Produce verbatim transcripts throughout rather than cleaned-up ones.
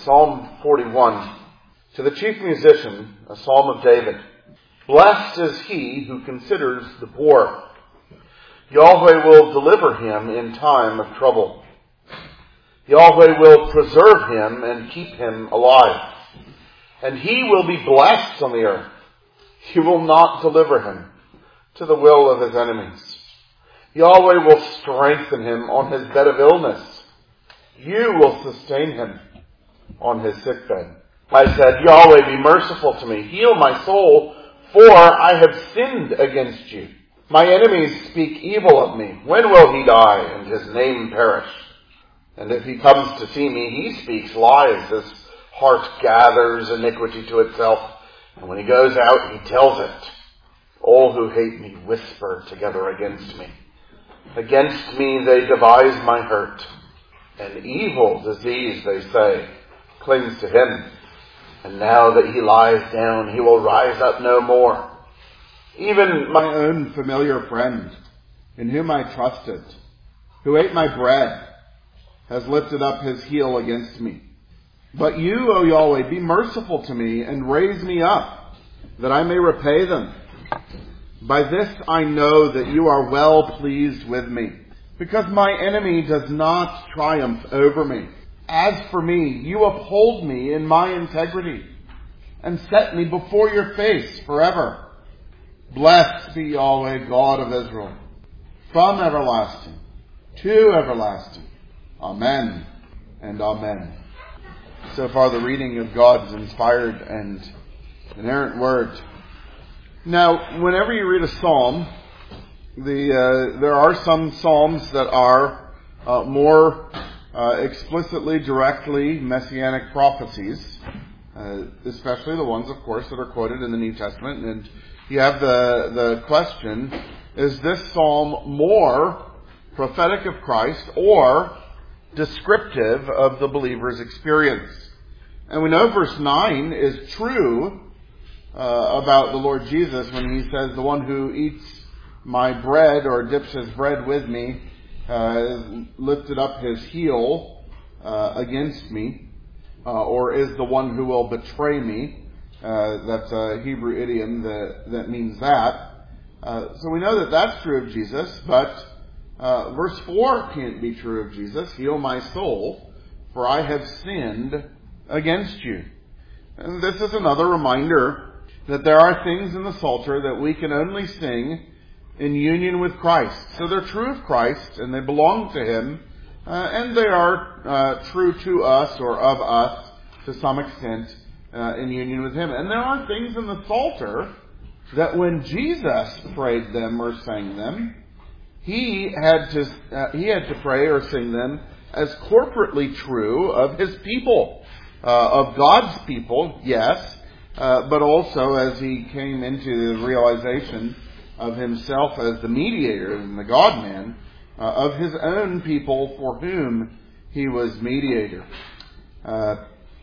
Psalm forty-one. To the chief musician, a psalm of David. Blessed is he who considers the poor. Yahweh will deliver him in time of trouble. Yahweh will preserve him and keep him alive. And he will be blessed on the earth. He will not deliver him to the will of his enemies. Yahweh will strengthen him on his bed of illness. You will sustain him on his sickbed. I said, Yahweh, be merciful to me. Heal my soul, for I have sinned against you. My enemies speak evil of me. When will he die and his name perish? And if he comes to see me, he speaks lies. His heart gathers iniquity to itself. And when he goes out, he tells it. All who hate me whisper together against me. Against me they devise my hurt. An evil disease, they say, clings to him. And now that he lies down, he will rise up no more. Even my own familiar friend, in whom I trusted, who ate my bread, has lifted up his heel against me. But you, O Yahweh, be merciful to me and raise me up, that I may repay them. By this I know that you are well pleased with me, because my enemy does not triumph over me. As for me, you uphold me in my integrity and set me before your face forever. Blessed be Yahweh, God of Israel, from everlasting to everlasting. Amen and amen. So far the reading of God's inspired and inerrant word. Now, whenever you read a psalm, the uh, there are some psalms that are uh, more uh, explicitly, directly messianic prophecies, uh, especially the ones, of course, that are quoted in the New Testament. And you have the the question: is this psalm more prophetic of Christ or descriptive of the believer's experience? And we know verse nine is true uh, about the Lord Jesus when he says, the one who eats my bread or dips his bread with me uh, has lifted up his heel uh, against me, uh, or is the one who will betray me. Uh, that's a Hebrew idiom that, that means that. Uh, so we know that that's true of Jesus, but uh, verse four can't be true of Jesus. Heal my soul, for I have sinned against you. And this is another reminder that there are things in the Psalter that we can only sing in union with Christ. So they're true of Christ, and they belong to him, uh, and they are uh, true to us or of us to some extent uh, in union with him. And there are things in the Psalter that when Jesus prayed them or sang them, he had to uh, he had to pray or sing them as corporately true of his people, uh, of God's people, yes, uh, but also as he came into the realization of himself as the mediator and the God-man uh, of his own people for whom he was mediator. Uh,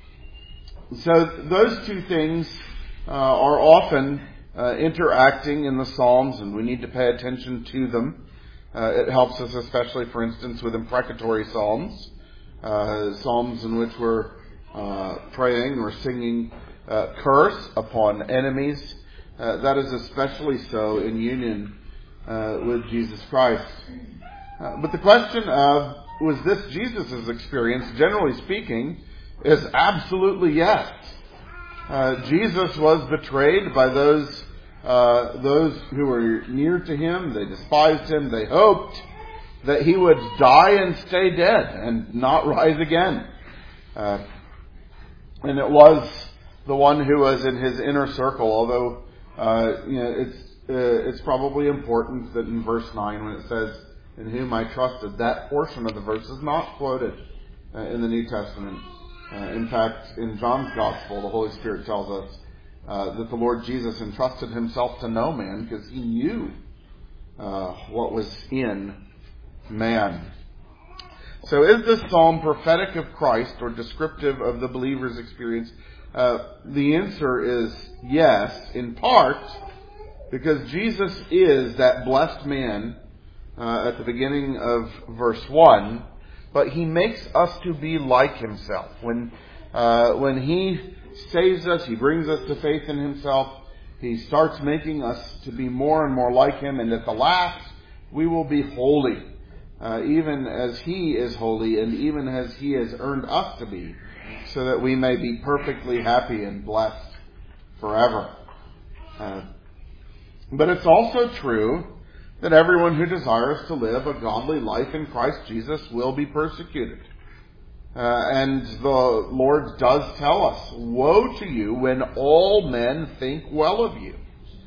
so those two things uh, are often uh, interacting in the Psalms, and we need to pay attention to them. Uh, it helps us especially, for instance, with imprecatory psalms, uh, psalms in which we're uh, praying or singing uh, curse upon enemies. Uh, that is especially so in union uh, with Jesus Christ. Uh, but the question of, was this Jesus' experience, generally speaking, is absolutely yes. Uh, Jesus was betrayed by those uh, those who were near to him. They despised him. They hoped that he would die and stay dead and not rise again. Uh, and it was the one who was in his inner circle, although Uh, you know, it's uh, it's probably important that in verse nine, when it says, "In whom I trusted," that portion of the verse is not quoted uh, in the New Testament. Uh, in fact, in John's Gospel, the Holy Spirit tells us uh, that the Lord Jesus entrusted himself to no man because he knew uh, what was in man. So is this psalm prophetic of Christ or descriptive of the believer's experience? Uh, the answer is yes, in part, because Jesus is that blessed man uh, at the beginning of verse one, but he makes us to be like himself. When uh, when He saves us, He brings us to faith in Himself, He starts making us to be more and more like Him, and at the last, we will be holy, uh, even as He is holy, and even as He has earned us to be, so that we may be perfectly happy and blessed forever. Uh, but it's also true that everyone who desires to live a godly life in Christ Jesus will be persecuted. Uh, and the Lord does tell us, woe to you when all men think well of you.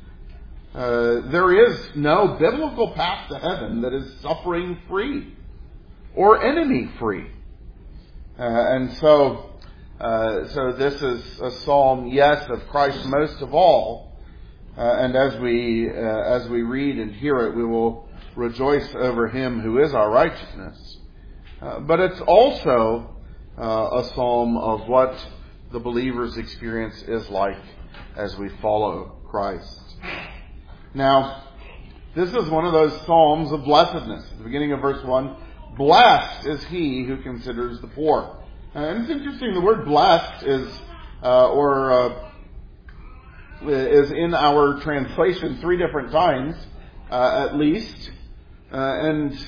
Uh, there is no biblical path to heaven that is suffering free or enemy free. Uh, and so, uh, so this is a psalm, yes, of Christ most of all. Uh, and as we, uh, as we read and hear it, we will rejoice over Him who is our righteousness. Uh, but it's also uh, a psalm of what the believer's experience is like as we follow Christ. Now, this is one of those psalms of blessedness. At the beginning of verse one, blessed is he who considers the poor. Uh, and it's interesting, the word blessed is, uh, or uh, is in our translation three different times, uh, at least. Uh, and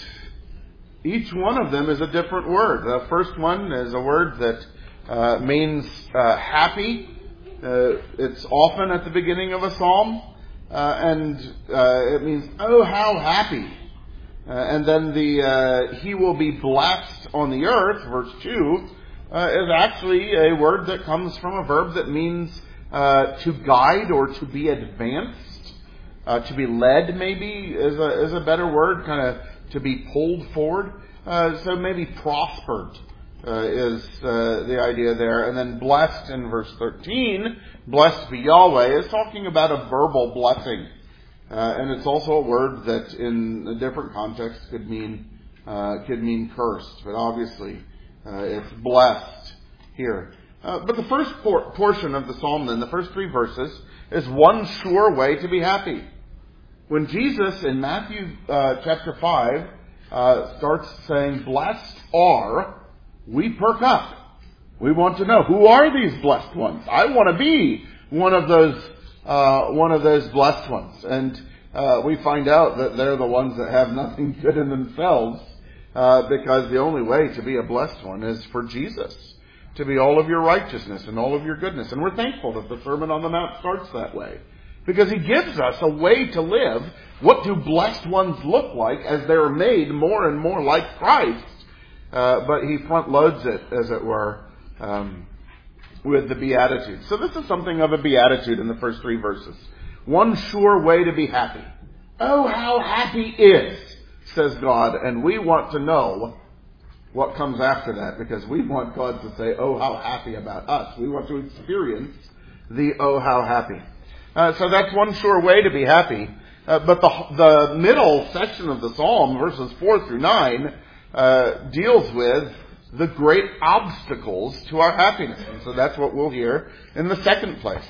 each one of them is a different word. The first one is a word that uh, means uh, happy. Uh, it's often at the beginning of a psalm. Uh, and uh, it means, oh, how happy. Uh, and then the uh, he will be blessed on the earth, verse two, uh, is actually a word that comes from a verb that means uh, to guide or to be advanced. Uh, to be led, maybe, is a, is a better word, kind of to be pulled forward. Uh, so maybe prospered uh, is uh, the idea there. And then blessed in verse thirteen, blessed be Yahweh, is talking about a verbal blessing. Uh, and it's also a word that in a different context could mean uh, could mean cursed. But obviously uh, it's blessed here. Uh, but the first por- portion of the psalm then, the first three verses, is one sure way to be happy. When Jesus in Matthew uh, chapter five uh, starts saying, blessed are, we perk up. We want to know, who are these blessed ones? I want to be one of those, uh, one of those blessed ones. And, uh, we find out that they're the ones that have nothing good in themselves, uh, because the only way to be a blessed one is for Jesus to be all of your righteousness and all of your goodness. And we're thankful that the Sermon on the Mount starts that way, because He gives us a way to live. What do blessed ones look like as they're made more and more like Christ? Uh, but He front loads it, as it were, Um, with the Beatitudes. So this is something of a beatitude in the first three verses. One sure way to be happy. Oh, how happy is, says God, and we want to know what comes after that, because we want God to say, oh, how happy about us. We want to experience the oh, how happy. Uh, so that's one sure way to be happy. Uh, but the, the middle section of the psalm, verses four through nine, uh, deals with the great obstacles to our happiness. And so that's what we'll hear in the second place.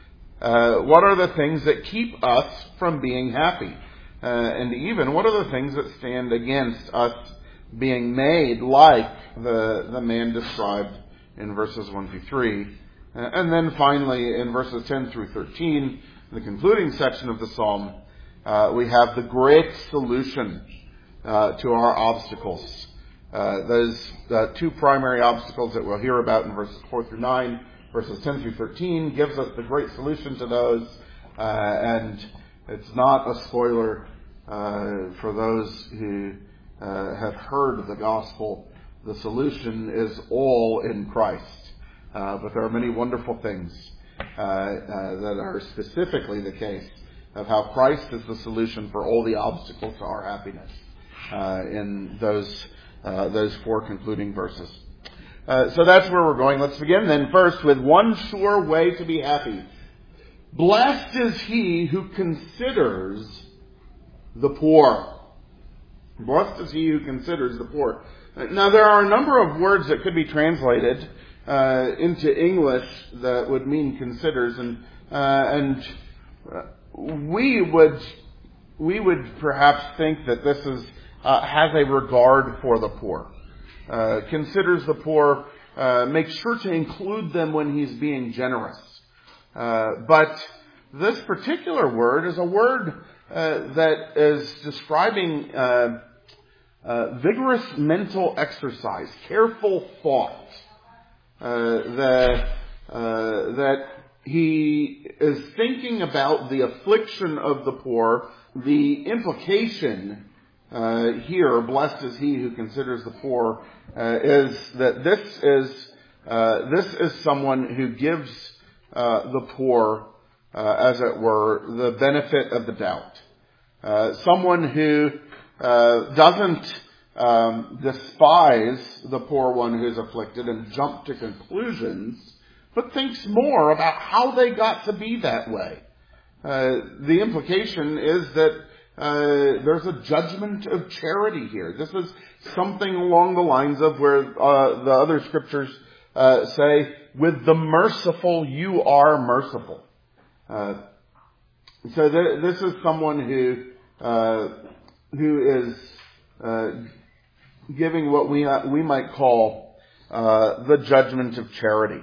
Uh, what are the things that keep us from being happy? Uh, and even what are the things that stand against us being made like the, the man described in verses one through three? Uh, and then finally in verses ten through thirteen, the concluding section of the psalm, uh, we have the great solution uh, to our obstacles. Uh, those uh, two primary obstacles that we'll hear about in verses four through nine, verses ten through thirteen, gives us the great solution to those. Uh, and it's not a spoiler uh, for those who uh, have heard the gospel. The solution is all in Christ. Uh, but there are many wonderful things uh, uh, that are specifically the case of how Christ is the solution for all the obstacles to our happiness uh, in those Uh, those four concluding verses. Uh, so that's where we're going. Let's begin then first with one sure way to be happy. Blessed is he who considers the poor. Blessed is he who considers the poor. Now there are a number of words that could be translated uh, into English that would mean considers, and uh, and we would we would perhaps think that this is Uh, has a regard for the poor. Uh, considers the poor uh, makes sure to include them when he's being generous. Uh, but this particular word is a word uh, that is describing uh, uh, vigorous mental exercise, careful thought. Uh, the, uh, that he is thinking about the affliction of the poor. The implication uh, here, blessed is he who considers the poor, uh, is that this is uh, this is someone who gives uh, the poor, uh, as it were, the benefit of the doubt. Uh, someone who uh, doesn't um, despise the poor one who's afflicted and jump to conclusions, but thinks more about how they got to be that way. Uh, the implication is that uh, there's a judgment of charity here. This is something along the lines of where uh, the other scriptures uh, say, with the merciful you are merciful. Uh, so th- this is someone who uh, who is uh, giving what we uh, we might call uh, the judgment of charity.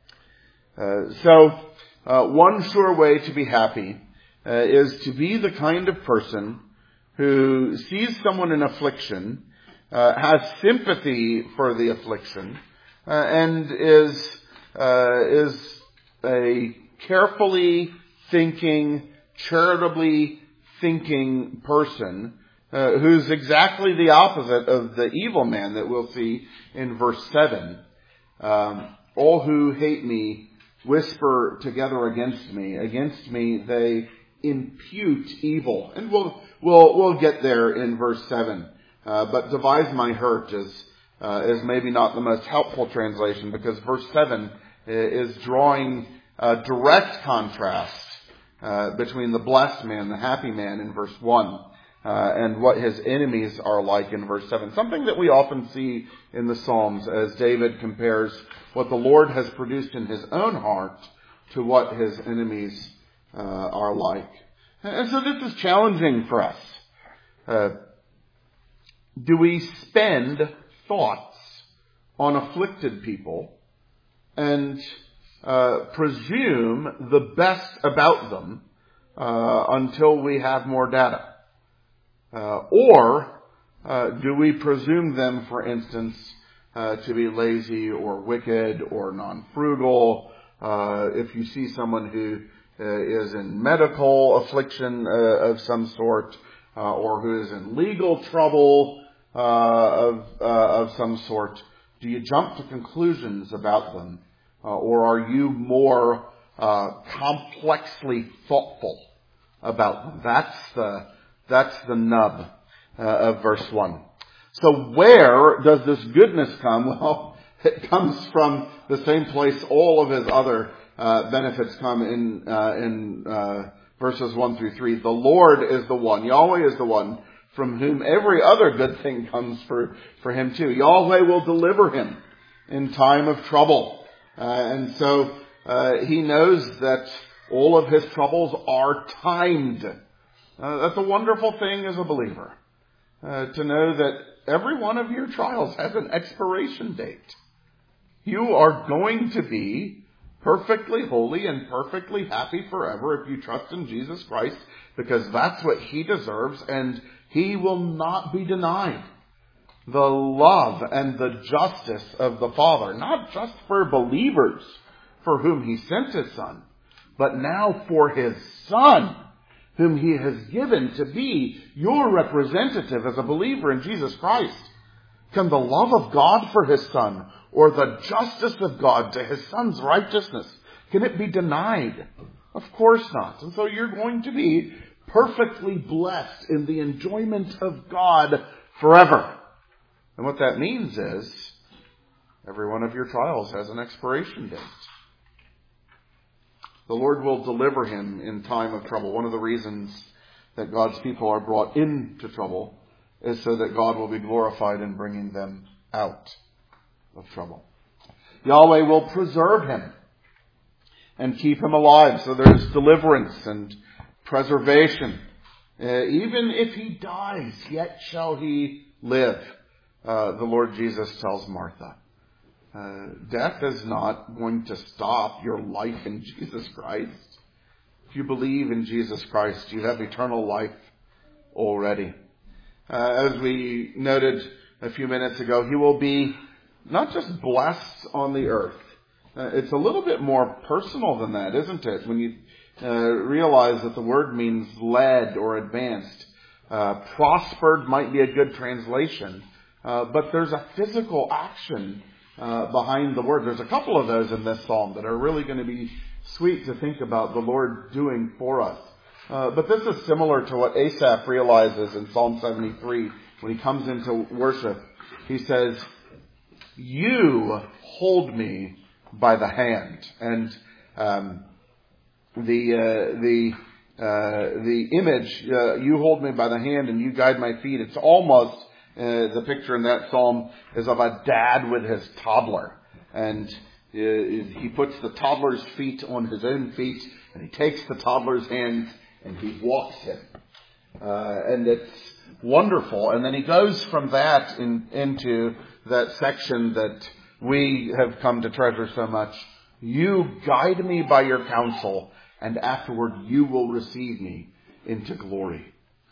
Uh, so, uh, one sure way to be happy uh, is to be the kind of person who sees someone in affliction, uh, has sympathy for the affliction, uh, and is uh, is a carefully thinking, charitably thinking person uh, who's exactly the opposite of the evil man that we'll see in verse seven. Um, all who hate me whisper together against me. Against me they impute evil. And we'll we'll we'll get there in verse seven. Uh, but devise my hurt is uh, is maybe not the most helpful translation, because verse seven is drawing a direct contrast uh, between the blessed man, the happy man in verse one, uh, and what his enemies are like in verse seven. Something that we often see in the Psalms as David compares what the Lord has produced in his own heart to what his enemies uh, are like. And so this is challenging for us. Uh, do we spend thoughts on afflicted people and uh, presume the best about them uh, until we have more data? Uh, or uh, do we presume them, for instance, uh, to be lazy or wicked or non-frugal? Uh, if you see someone who uh, is in medical affliction uh, of some sort, uh, or who is in legal trouble uh, of uh, of some sort, do you jump to conclusions about them, uh, or are you more uh, complexly thoughtful about them? That's the that's the nub uh, of verse one. So where does this goodness come? Well, it comes from the same place all of his other uh, benefits come in uh, in uh, verses one through three. The Lord is the one, Yahweh is the one from whom every other good thing comes for, for him too. Yahweh will deliver him in time of trouble. Uh, and so uh, he knows that all of his troubles are timed. Uh, that's a wonderful thing as a believer. Uh, to know that every one of your trials has an expiration date. You are going to be perfectly holy and perfectly happy forever if you trust in Jesus Christ, because that's what he deserves, and he will not be denied the love and the justice of the Father, not just for believers for whom he sent his Son, but now for his Son, whom he has given to be your representative as a believer in Jesus Christ. Can the love of God for his Son, or the justice of God to his Son's righteousness, can it be denied? Of course not. And so you're going to be perfectly blessed in the enjoyment of God forever. And what that means is, every one of your trials has an expiration date. The Lord will deliver him in time of trouble. One of the reasons that God's people are brought into trouble is so that God will be glorified in bringing them out of trouble. Yahweh will preserve him and keep him alive. So there's deliverance and preservation. Uh, even if he dies, yet shall he live, uh, the Lord Jesus tells Martha. Uh, death is not going to stop your life in Jesus Christ. If you believe in Jesus Christ, you have eternal life already. Uh, as we noted a few minutes ago, He will be not just blessed on the earth. Uh, it's a little bit more personal than that, isn't it? When you uh, realize that the word means led or advanced. Uh, prospered might be a good translation. Uh, but there's a physical action uh, behind the word. There's a couple of those in this psalm that are really going to be sweet to think about the Lord doing for us. Uh, but this is similar to what Asaph realizes in Psalm seventy-three when he comes into worship. He says, "You hold me by the hand." And um, the uh, the uh, the image, uh, "You hold me by the hand and you guide my feet." It's almost uh, the picture in that psalm is of a dad with his toddler, and uh, he puts the toddler's feet on his own feet, and he takes the toddler's hands and he walks him. Uh, and it's wonderful. And then he goes from that in, into that section that we have come to treasure so much. "You guide me by your counsel, and afterward you will receive me into glory."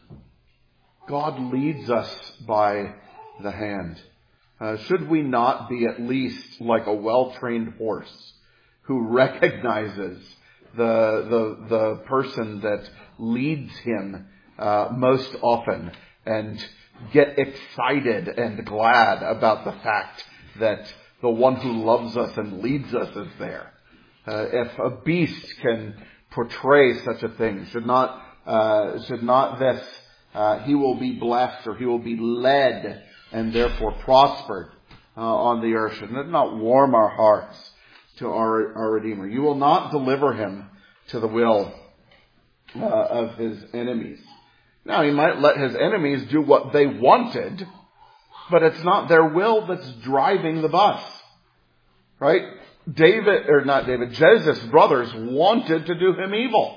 God leads us by the hand. Uh, should we not be at least like a well-trained horse who recognizes the the the person that leads him uh, most often, and get excited and glad about the fact that the one who loves us and leads us is there? Uh, if a beast can portray such a thing, should not uh, should not this uh, he will be blessed, or he will be led and therefore prospered uh, on the earth? Should it not warm our hearts to our, our Redeemer? "You will not deliver him to the will uh, of his enemies." Now, he might let his enemies do what they wanted, but it's not their will that's driving the bus. Right? David, or not David, Joseph's brothers wanted to do him evil.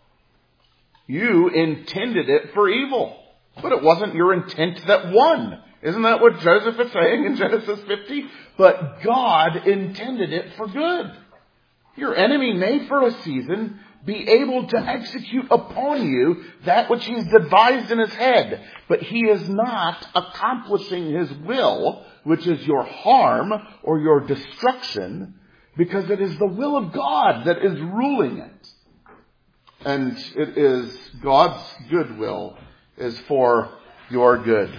You intended it for evil, but it wasn't your intent that won. Isn't that what Joseph is saying in Genesis fifty? But God intended it for good. Your enemy may for a season be able to execute upon you that which he's devised in his head, but he is not accomplishing his will, which is your harm or your destruction, because it is the will of God that is ruling it. And it is God's good will is for your good.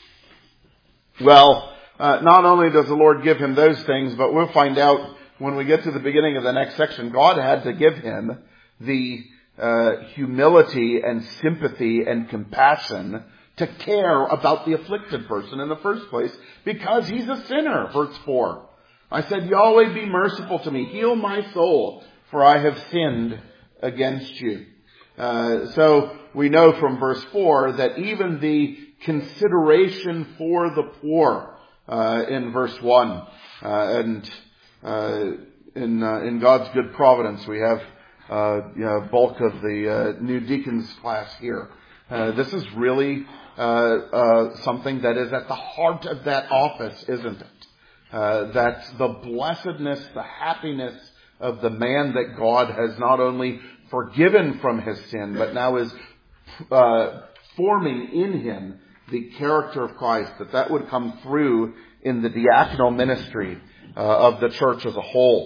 Well, uh, not only does the Lord give him those things, but we'll find out when we get to the beginning of the next section, God had to give him the uh, humility and sympathy and compassion to care about the afflicted person in the first place, because he's a sinner. Verse four. "I said, Yahweh, be merciful to me. Heal my soul, for I have sinned against you." Uh, so we know from verse four that even the consideration for the poor uh, in verse one, uh, and uh, in uh, in God's good providence, we have uh, you know, bulk of the uh, new deacons class here. Uh, this is really uh, uh, something that is at the heart of that office, isn't it? Uh, that the blessedness, the happiness of the man that God has not only forgiven from his sin, but now is uh, forming in him the character of Christ, that that would come through in the diaconal ministry uh, of the church as a whole.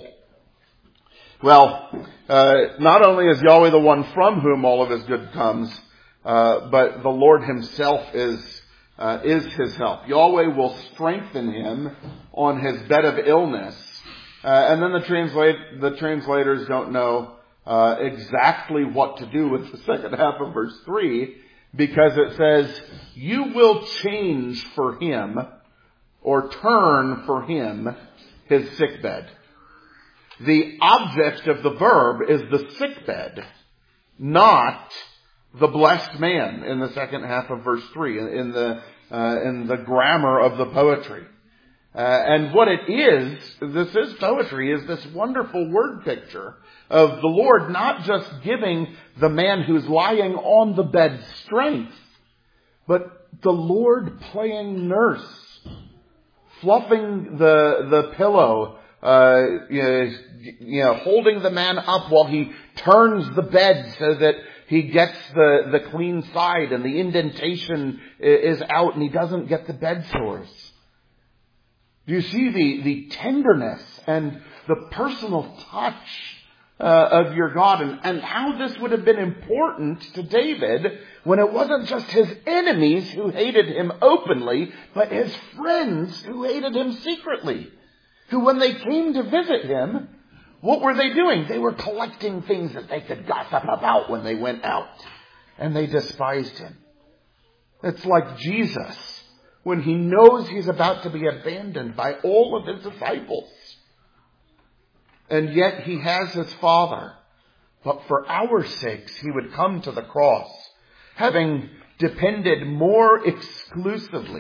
Well, uh, not only is Yahweh the one from whom all of his good comes, uh, but the Lord himself is uh, is his help. Yahweh will strengthen him on his bed of illness. Uh, and then the translate the translators don't know uh, exactly what to do with the second half of verse three, because it says, "You will change for him, or turn for him, his sickbed." The object of the verb is the sickbed, not the blessed man in the second half of verse three, in the uh, in the grammar of the poetry. Uh, and what it is, this is poetry, is this wonderful word picture of the Lord not just giving the man who's lying on the bed strength, but the Lord playing nurse fluffing the, the pillow, uh, you know, you know, holding the man up while he turns the bed so that he gets the, the clean side and the indentation is out and he doesn't get the bed sores. Do you see the, the tenderness and the personal touch uh, of your God, and, and how this would have been important to David when it wasn't just his enemies who hated him openly, but his friends who hated him secretly, who when they came to visit him, what were they doing? They were collecting things that they could gossip about when they went out. And they despised him. It's like Jesus when he knows he's about to be abandoned by all of his disciples. And yet he has his Father. But for our sakes, he would come to the cross, having depended more exclusively,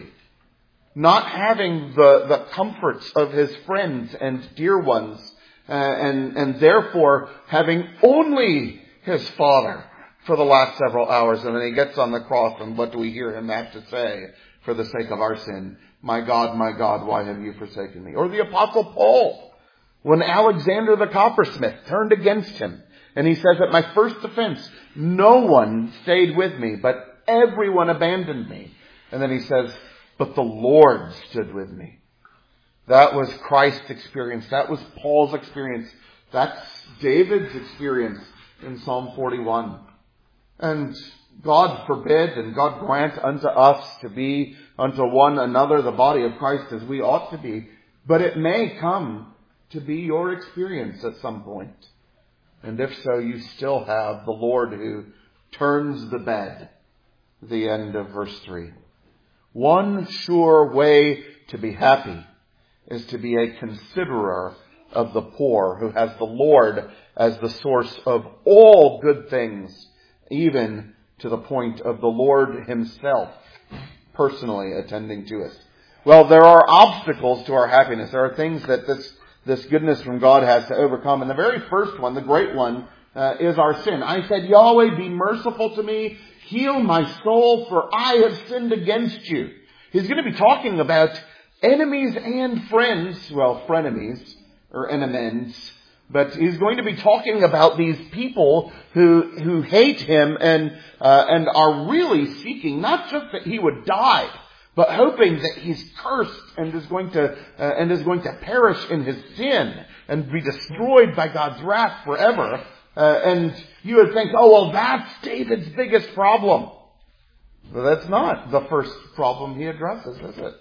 not having the, the comforts of his friends and dear ones, Uh, and, and therefore having only his Father for the last several hours. And then he gets on the cross, and what do we hear him have to say for the sake of our sin? My God, my God, why have you forsaken me? Or the Apostle Paul, when Alexander the coppersmith turned against him, and he says, at my first offense, no one stayed with me, but everyone abandoned me. And then he says, but the Lord stood with me. That was Christ's experience. That was Paul's experience. That's David's experience in Psalm forty-one. And God forbid and God grant unto us to be unto one another the body of Christ as we ought to be. But it may come to be your experience at some point. And if so, you still have the Lord who turns the bed. The end of verse three. One sure way to be happy is to be a considerer of the poor, who has the Lord as the source of all good things, even to the point of the Lord himself personally attending to us. Well, there are obstacles to our happiness. There are things that this, this goodness from God has to overcome. And the very first one, the great one, uh, is our sin. I said, Yahweh, be merciful to me, heal my soul, for I have sinned against you. He's going to be talking about enemies and friends, well, frenemies, or enemies, but he's going to be talking about these people who who hate him and uh, and are really seeking not just that he would die, but hoping that he's cursed and is going to uh, and is going to perish in his sin and be destroyed by God's wrath forever. Uh, and you would think, oh well, that's David's biggest problem. But that's not the first problem he addresses, is it?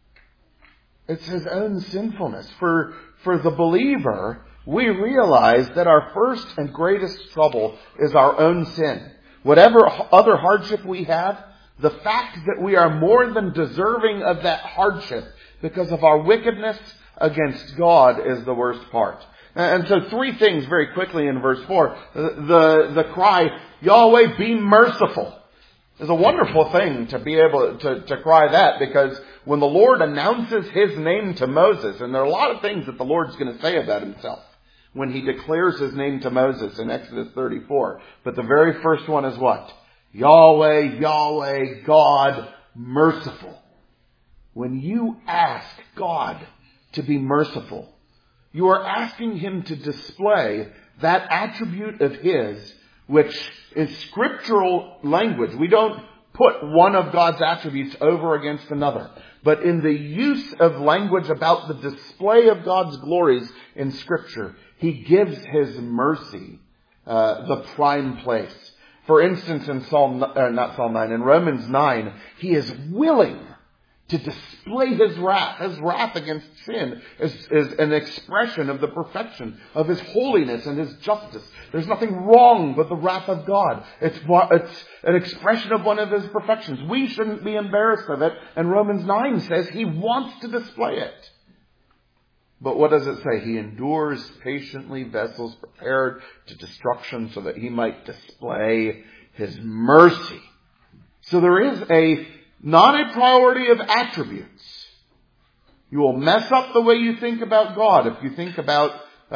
It's his own sinfulness. For, for the believer, we realize that our first and greatest trouble is our own sin. Whatever other hardship we have, the fact that we are more than deserving of that hardship because of our wickedness against God is the worst part. And so three things very quickly in verse four. The, the cry, Yahweh, be merciful. It's a wonderful thing to be able to, to cry that, because when the Lord announces his name to Moses, and there are a lot of things that the Lord's going to say about himself when he declares his name to Moses in Exodus thirty-four. But the very first one is what? Yahweh, Yahweh, God, merciful. When you ask God to be merciful, you are asking him to display that attribute of his which is scriptural language. We don't put one of God's attributes over against another. But in the use of language about the display of God's glories in Scripture, he gives his mercy uh, the prime place. For instance, in Psalm, uh, not Psalm nine, in Romans nine, he is willing to display his wrath. His wrath against sin is, is an expression of the perfection of his holiness and his justice. There's nothing wrong with the wrath of God. It's, it's an expression of one of his perfections. We shouldn't be embarrassed of it. And Romans nine says he wants to display it. But what does it say? He endures patiently vessels prepared to destruction so that he might display his mercy. So there is a not a priority of attributes. You will mess up the way you think about God if you think about uh, uh,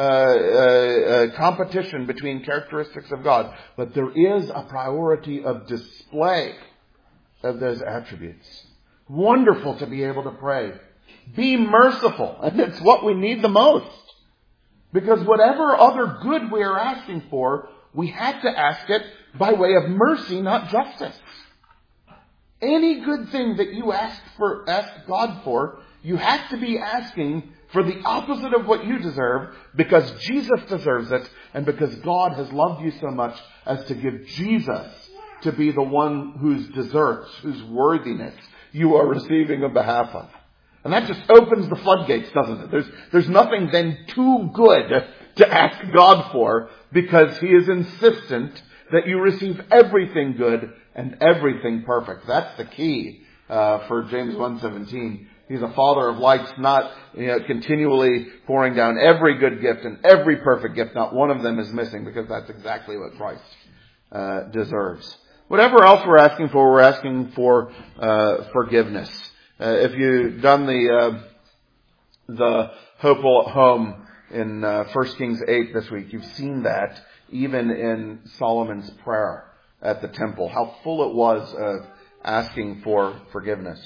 uh, competition between characteristics of God. But there is a priority of display of those attributes. Wonderful to be able to pray, be merciful. And it's what we need the most. Because whatever other good we are asking for, we have to ask it by way of mercy, not justice. Any good thing that you ask for, ask God for, you have to be asking for the opposite of what you deserve, because Jesus deserves it, and because God has loved you so much as to give Jesus to be the one whose deserts, whose worthiness you are receiving on behalf of. And that just opens the floodgates, doesn't it? There's, there's nothing then too good to ask God for, because He is insistent that you receive everything good and everything perfect. That's the key uh, for James one seventeen. He's a Father of lights, not you know, continually pouring down every good gift and every perfect gift. Not one of them is missing, because that's exactly what Christ uh, deserves. Whatever else we're asking for, we're asking for uh, forgiveness. Uh, if you've done the uh, the Hopeful at Home in uh, First Kings eight this week, you've seen that even in Solomon's prayer at the temple, how full it was of asking for forgiveness.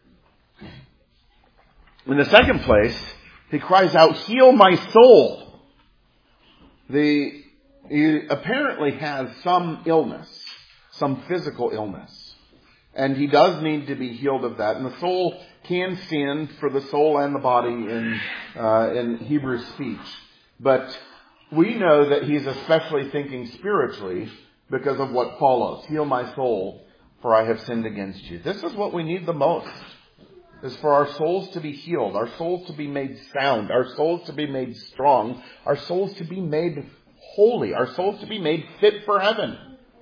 In the second place, he cries out, "Heal my soul." The, he apparently has some illness, some physical illness. And he does need to be healed of that. And the soul can stand for the soul and the body in, uh, in Hebrew speech. But we know that he's especially thinking spiritually because of what follows. "Heal my soul, for I have sinned against you." This is what we need the most. Is for our souls to be healed, our souls to be made sound, our souls to be made strong, our souls to be made holy, our souls to be made fit for heaven.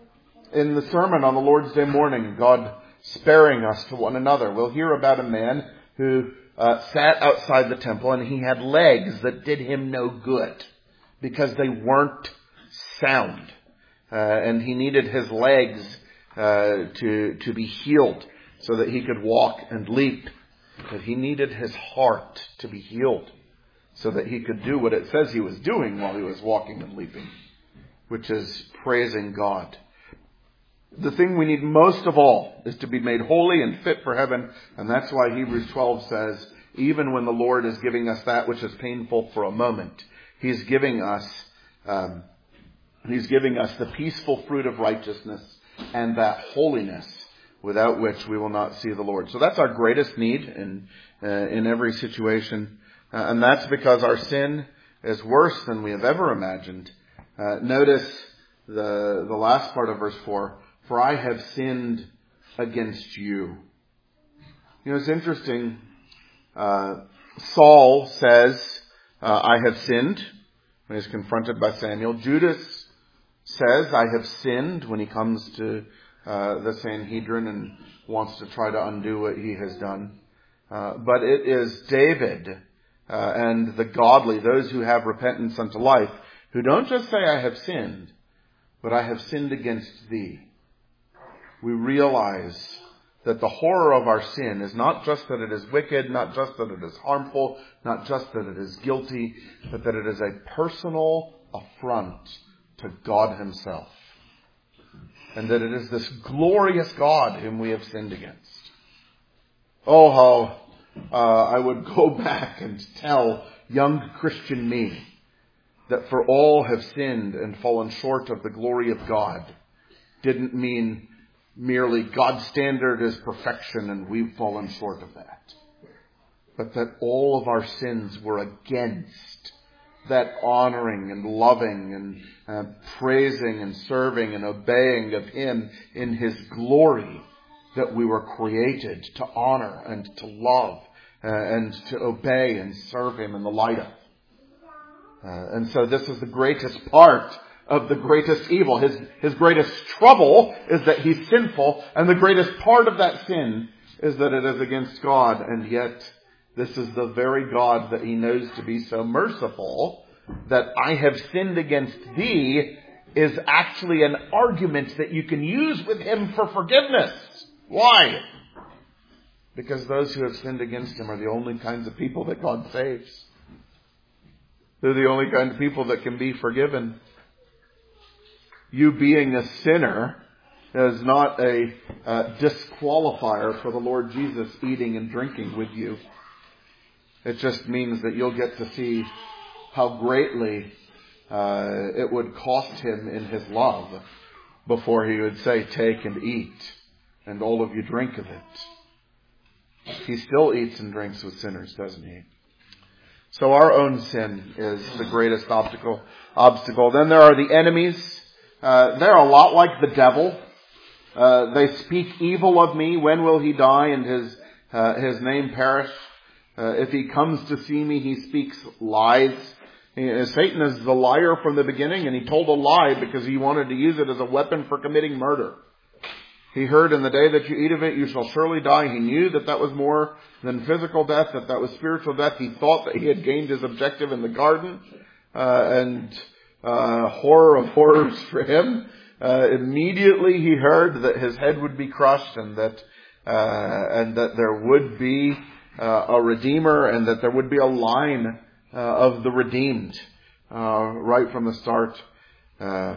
In the sermon on the Lord's Day morning, God sparing us to one another, we'll hear about a man who uh, sat outside the temple, and he had legs that did him no good because they weren't sound. Uh, and he needed his legs uh, to, to be healed so that he could walk and leap. But he needed his heart to be healed so that he could do what it says he was doing while he was walking and leaping, which is praising God. The thing we need most of all is to be made holy and fit for heaven. And that's why Hebrews twelve says, even when the Lord is giving us that which is painful for a moment, He's giving us, um, He's giving us the peaceful fruit of righteousness and that holiness without which we will not see the Lord. So that's our greatest need in uh, in every situation. Uh, and that's because our sin is worse than we have ever imagined. Uh, notice the the last part of verse four. "For I have sinned against you." You know, it's interesting. Uh, Saul says, uh, "I have sinned," when he's confronted by Samuel. Judas says, "I have sinned," when he comes to Uh, the Sanhedrin and wants to try to undo what he has done. Uh, but it is David uh, and the godly, those who have repentance unto life, who don't just say, "I have sinned," but "I have sinned against thee." We realize that the horror of our sin is not just that it is wicked, not just that it is harmful, not just that it is guilty, but that it is a personal affront to God Himself. And that it is this glorious God whom we have sinned against. Oh, how uh, I would go back and tell young Christian me that "for all have sinned and fallen short of the glory of God" didn't mean merely God's standard is perfection and we've fallen short of that. But that all of our sins were against that honoring and loving and uh, praising and serving and obeying of Him in His glory that we were created to honor and to love uh, and to obey and serve Him in the light of. Uh, and so this is the greatest part of the greatest evil. His, his greatest trouble is that He's sinful, and the greatest part of that sin is that it is against God, and yet this is the very God that He knows to be so merciful that "I have sinned against thee" is actually an argument that you can use with Him for forgiveness. Why? Because those who have sinned against Him are the only kinds of people that God saves. They're the only kind of people that can be forgiven. You being a sinner is not a uh, disqualifier for the Lord Jesus eating and drinking with you. It just means that you'll get to see how greatly uh, it would cost him in his love before he would say, take and eat, and all of you drink of it. He still eats and drinks with sinners, doesn't he? So our own sin is the greatest obstacle. Obstacle. Then there are the enemies. Uh, they're a lot like the devil. Uh, they speak evil of me. When will he die and his uh, his name perish? Uh, if he comes to see me, he speaks lies. He, Satan is the liar from the beginning, and he told a lie because he wanted to use it as a weapon for committing murder. He heard, in the day that you eat of it, you shall surely die. He knew that that was more than physical death, that that was spiritual death. He thought that he had gained his objective in the garden. Uh, and uh, horror of horrors for him. Uh, immediately he heard that his head would be crushed, and that uh, and that there would be uh, a Redeemer, and that there would be a line uh, of the redeemed uh, right from the start. Uh,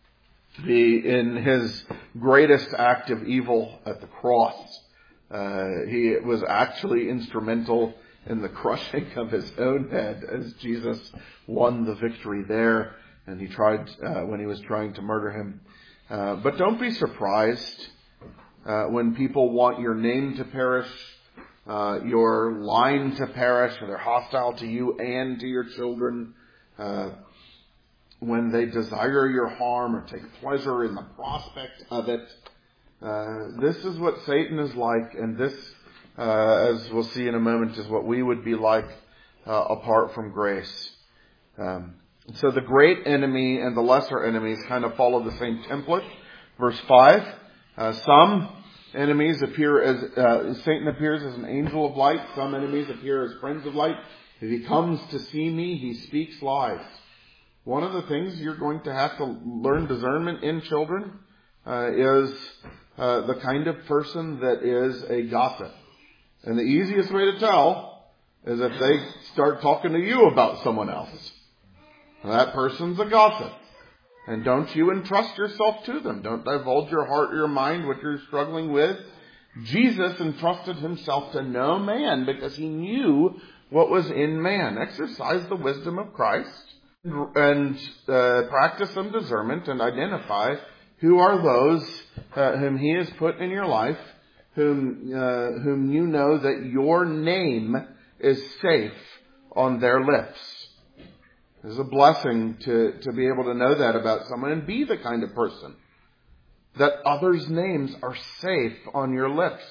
the, in his greatest act of evil at the cross, uh, he was actually instrumental in the crushing of his own head as Jesus won the victory there, and he tried uh, when he was trying to murder him. Uh, but don't be surprised uh, when people want your name to perish, uh, your line to perish, or they're hostile to you and to your children, uh, when they desire your harm or take pleasure in the prospect of it. Uh, this is what Satan is like, and this, uh, as we'll see in a moment, is what we would be like uh, apart from grace. Um, so the great enemy and the lesser enemies kind of follow the same template. Verse five, uh, some enemies appear as, uh, Satan appears as an angel of light. Some enemies appear as friends of light. If he comes to see me, he speaks lies. One of the things you're going to have to learn discernment in, children, uh, is uh, the kind of person that is a gossip. And the easiest way to tell is if they start talking to you about someone else. That person's a gossip. And don't you entrust yourself to them. Don't divulge your heart or your mind, what you're struggling with. Jesus entrusted himself to no man because he knew what was in man. Exercise the wisdom of Christ and uh, practice some discernment and identify who are those uh, whom he has put in your life, whom uh, whom you know that your name is safe on their lips. It's a blessing to, to be able to know that about someone and be the kind of person that others' names are safe on your lips.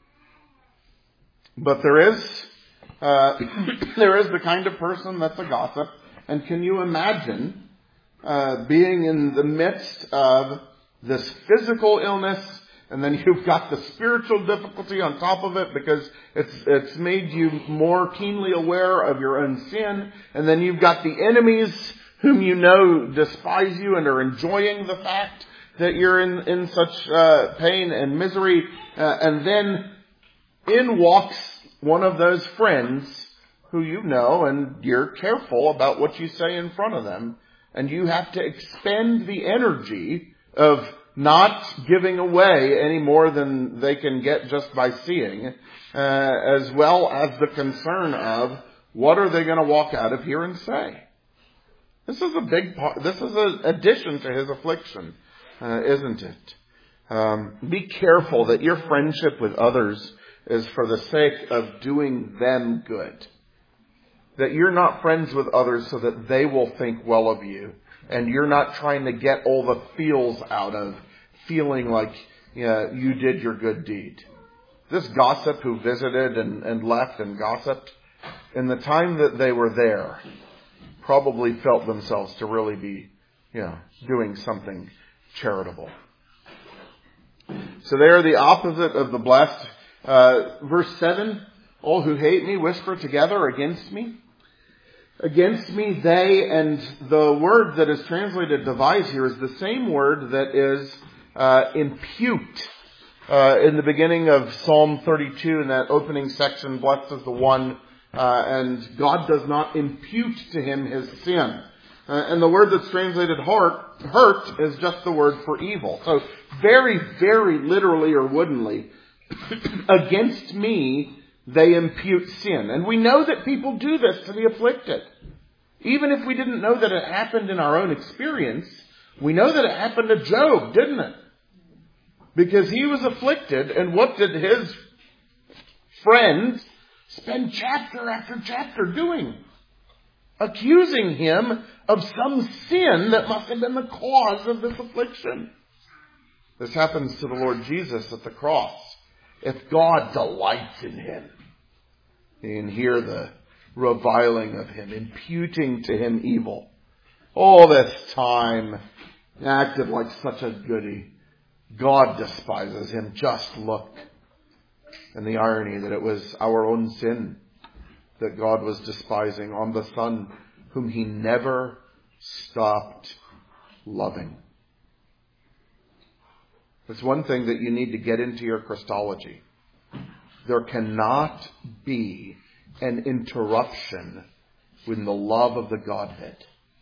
But there is uh, there is the kind of person that's a gossip. And can you imagine uh, being in the midst of this physical illness, and then you've got the spiritual difficulty on top of it because it's it's made you more keenly aware of your own sin, and then you've got the enemies whom you know despise you and are enjoying the fact that you're in, in such uh, pain and misery, uh, and then in walks one of those friends who you know, and you're careful about what you say in front of them, and you have to expend the energy of not giving away any more than they can get just by seeing, uh, as well as the concern of what are they going to walk out of here and say. This is a big part. This is an addition to his affliction, uh, isn't it? Um, be careful that your friendship with others is for the sake of doing them good. That you're not friends with others so that they will think well of you, and you're not trying to get all the feels out of feeling like yeah, you did your good deed. This gossip who visited and, and left and gossiped, in the time that they were there, probably felt themselves to really be, you know, doing something charitable. So they are the opposite of the blessed. Uh, verse seven, all who hate me whisper together against me. Against me they, and the word that is translated devise here is the same word that is uh, impute uh, in the beginning of Psalm thirty-two in that opening section, blessed is the one, uh, and God does not impute to him his sin. Uh, and the word that's translated heart, hurt is just the word for evil. So very, very literally or woodenly, against me they impute sin. And we know that people do this to the afflicted. Even if we didn't know that it happened in our own experience, we know that it happened to Job, didn't it? Because he was afflicted, and what did his friends spend chapter after chapter doing? Accusing him of some sin that must have been the cause of this affliction. This happens to the Lord Jesus at the cross. If God delights in him, you can hear the reviling of him, imputing to him evil. All this time, acted like such a goody. God despises him. Just look. And the irony that it was our own sin that God was despising on the Son whom he never stopped loving. It's one thing that you need to get into your Christology. There cannot be an interruption in the love of the Godhead.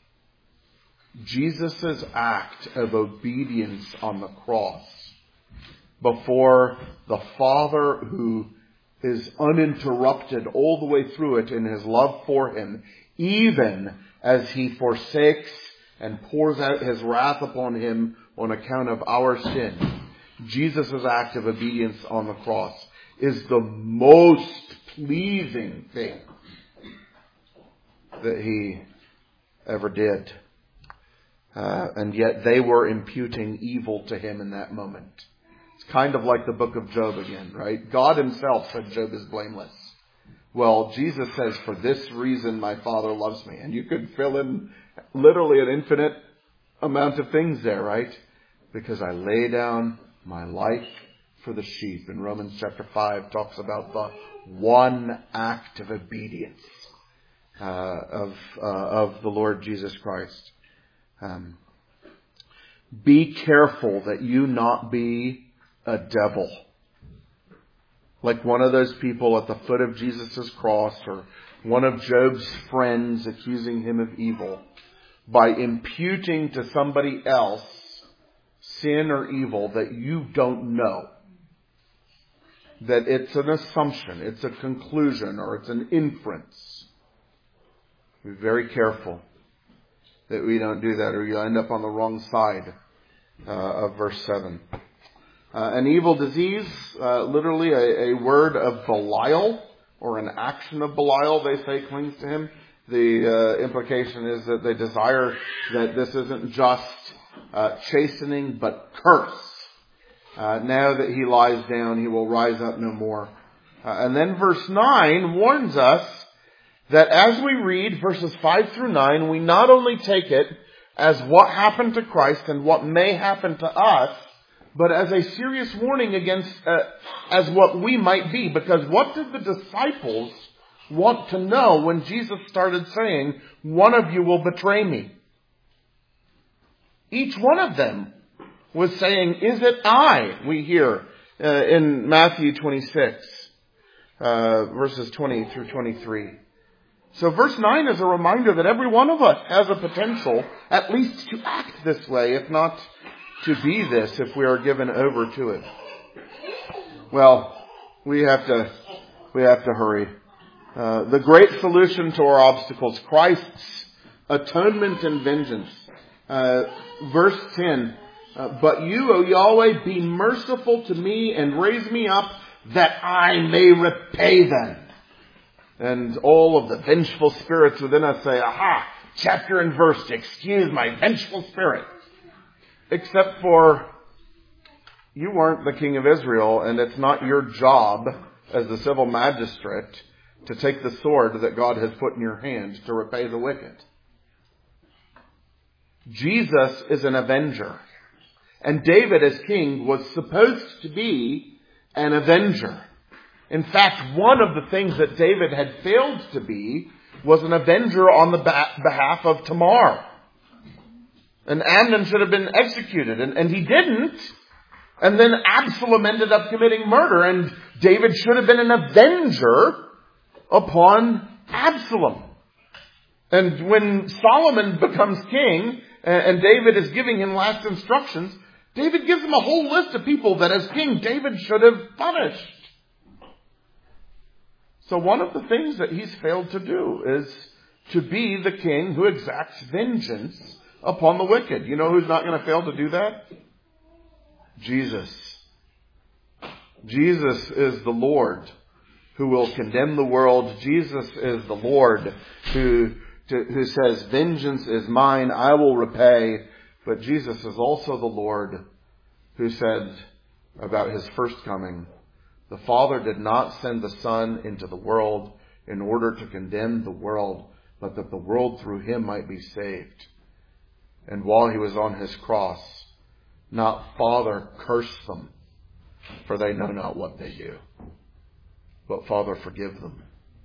Jesus' act of obedience on the cross before the Father, who is uninterrupted all the way through it in his love for him, even as he forsakes and pours out his wrath upon him on account of our sin. Jesus' act of obedience on the cross is the most pleasing thing that he ever did. Uh, and yet they were imputing evil to him in that moment. It's kind of like the book of Job again, right? God himself said Job is blameless. Well, Jesus says, for this reason my Father loves me. And you could fill in literally an infinite amount of things there, right? Because I lay down my life for the sheep. In Romans chapter five talks about the one act of obedience uh, of uh, of the Lord Jesus Christ. Um, be careful that you not be a devil. Like one of those people at the foot of Jesus' cross, or one of Job's friends accusing him of evil, by imputing to somebody else sin or evil that you don't know. That it's an assumption, it's a conclusion, or it's an inference. Be very careful that we don't do that, or you end up on the wrong side uh, of verse seven. Uh, an evil disease, uh, literally a, a word of Belial, or an action of Belial, they say, clings to him. The uh, implication is that they desire that this isn't just uh, chastening, but curse. Uh, now that he lies down, he will rise up no more. Uh, and then verse nine warns us that as we read verses five through nine, we not only take it as what happened to Christ and what may happen to us, but as a serious warning against, uh, as what we might be. Because what did the disciples want to know when Jesus started saying, one of you will betray me? Each one of them was saying, is it I? We hear uh, in Matthew twenty-six, uh, verses twenty through twenty-three. So verse nine is a reminder that every one of us has a potential, at least to act this way, if not to be this, if we are given over to it. Well, we have to, we have to hurry. Uh, the great solution to our obstacles, Christ's atonement and vengeance. Uh, verse ten, uh, but you, O Yahweh, be merciful to me and raise me up that I may repay them. And all of the vengeful spirits within us say, aha, chapter and verse to excuse my vengeful spirit. Except for, you weren't the king of Israel, and it's not your job as the civil magistrate to take the sword that God has put in your hand to repay the wicked. Jesus is an avenger. And David as king was supposed to be an avenger. In fact, one of the things that David had failed to be was an avenger on the behalf of Tamar. And Amnon should have been executed, and, and he didn't. And then Absalom ended up committing murder, and David should have been an avenger upon Absalom. And when Solomon becomes king, and David is giving him last instructions, David gives him a whole list of people that as king David should have punished. So one of the things that he's failed to do is to be the king who exacts vengeance upon the wicked. You know who's not going to fail to do that? Jesus. Jesus is the Lord who will condemn the world. Jesus is the Lord who, to, who says, vengeance is mine, I will repay. But Jesus is also the Lord who said about his first coming, the Father did not send the Son into the world in order to condemn the world, but that the world through him might be saved. And while he was on his cross, not Father, curse them, for they know not what they do. But Father, forgive them.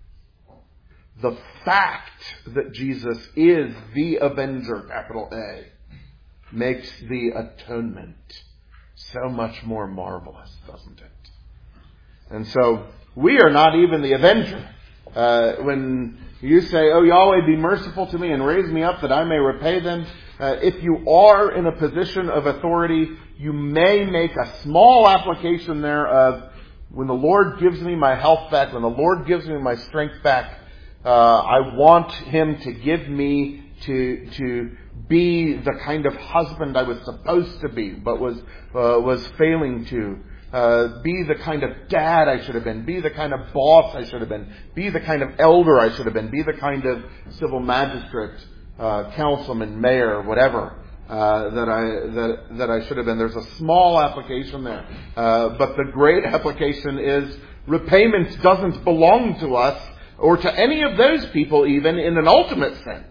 The fact that Jesus is the avenger, capital A, makes the atonement so much more marvelous, doesn't it? And so, we are not even the avenger. Uh, when you say, oh Yahweh, be merciful to me and raise me up that I may repay them, uh, if you are in a position of authority, you may make a small application there of, when the Lord gives me my health back, when the Lord gives me my strength back, uh, I want Him to give me to, to be the kind of husband I was supposed to be, but was, uh, was failing to. Uh, be the kind of dad I should have been. Be the kind of boss I should have been. Be the kind of elder I should have been. Be the kind of civil magistrate, uh, councilman, mayor, whatever, uh, that I, that, that I should have been. There's a small application there. Uh, but the great application is repayment doesn't belong to us or to any of those people even in an ultimate sense.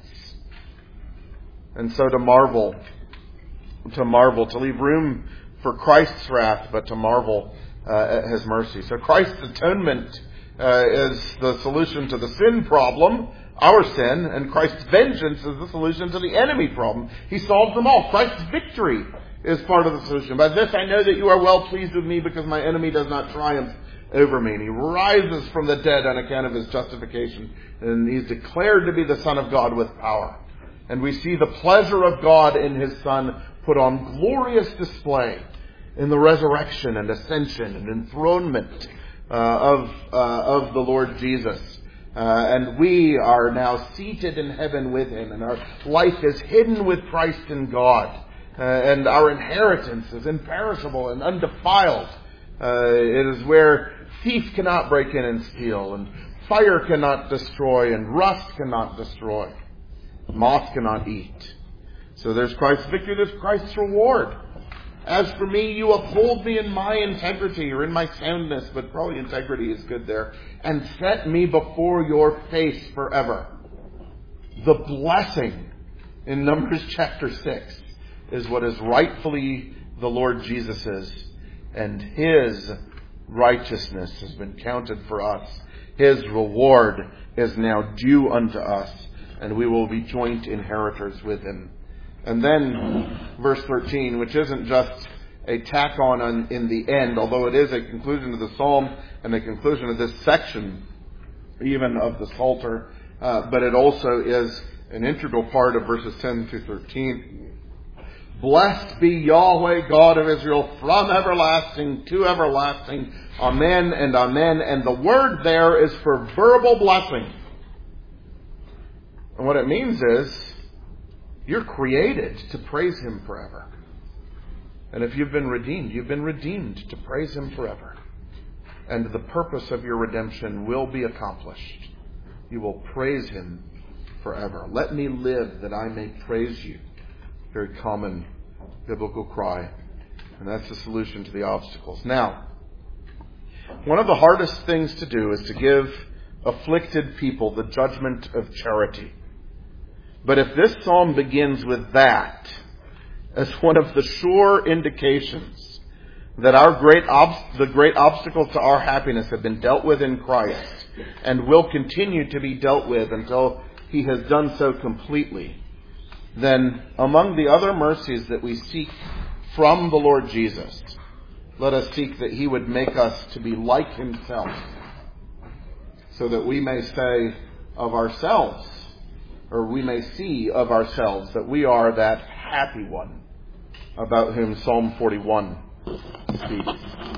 And so to marvel, to marvel, to leave room for Christ's wrath, but to marvel uh, at His mercy. So Christ's atonement uh, is the solution to the sin problem, our sin, and Christ's vengeance is the solution to the enemy problem. He solves them all. Christ's victory is part of the solution. By this I know that you are well pleased with me because my enemy does not triumph over me. And He rises from the dead on account of His justification. And He's declared to be the Son of God with power. And we see the pleasure of God in His Son put on glorious display in the resurrection and ascension and enthronement uh, of uh, of the Lord Jesus. Uh, and we are now seated in heaven with Him, and our life is hidden with Christ in God. Uh, and our inheritance is imperishable and undefiled. Uh, it is where thief cannot break in and steal, and fire cannot destroy, and rust cannot destroy. Moth cannot eat. So there's Christ's victory, there's Christ's reward. As for me, you uphold me in my integrity, or in my soundness, but probably integrity is good there, and set me before your face forever. The blessing in Numbers chapter six is what is rightfully the Lord Jesus's, and His righteousness has been counted for us. His reward is now due unto us, and we will be joint inheritors with Him. And then, verse thirteen, which isn't just a tack on, on in the end, although it is a conclusion of the psalm and a conclusion of this section, even of the Psalter, uh, but it also is an integral part of verses ten through thirteen. Blessed be Yahweh, God of Israel, from everlasting to everlasting. Amen and amen. And the word there is for verbal blessing. And what it means is, you're created to praise Him forever. And if you've been redeemed, you've been redeemed to praise Him forever. And the purpose of your redemption will be accomplished. You will praise Him forever. Let me live that I may praise you. Very common biblical cry. And that's the solution to the obstacles. Now, one of the hardest things to do is to give afflicted people the judgment of charity. But if this psalm begins with that as one of the sure indications that our great ob- the great obstacles to our happiness have been dealt with in Christ and will continue to be dealt with until He has done so completely, then among the other mercies that we seek from the Lord Jesus, let us seek that He would make us to be like Himself, so that we may say of ourselves, or we may see of ourselves, that we are that happy one about whom Psalm forty-one speaks.